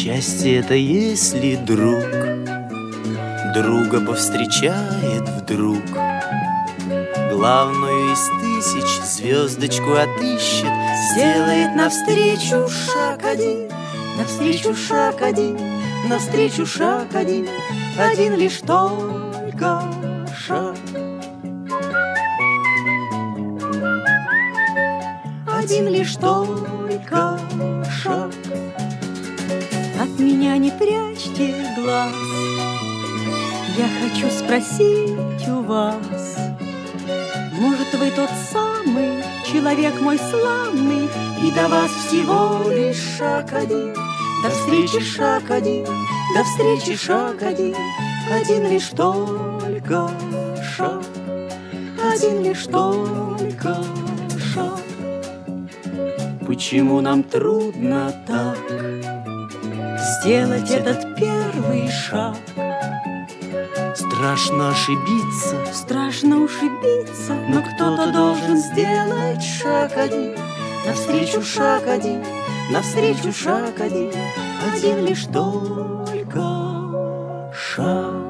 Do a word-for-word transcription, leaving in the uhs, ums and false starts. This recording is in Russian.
Счастье это если друг друга повстречает вдруг, главную из тысяч звездочку отыщет, сделает навстречу шаг один, навстречу шаг один, навстречу шаг один, один лишь только шаг. Один лишь только шаг. От меня не прячьте глаз, я хочу спросить у вас, может, вы тот самый человек мой славный, и до вас всего лишь шаг один, до встречи шаг один, до встречи шаг один, один лишь только шаг, один лишь только шаг. Почему нам трудно так сделать этот первый шаг? Страшно ошибиться, страшно ошибиться, но кто-то должен сделать шаг один, навстречу шаг один, навстречу шаг один, один лишь только шаг.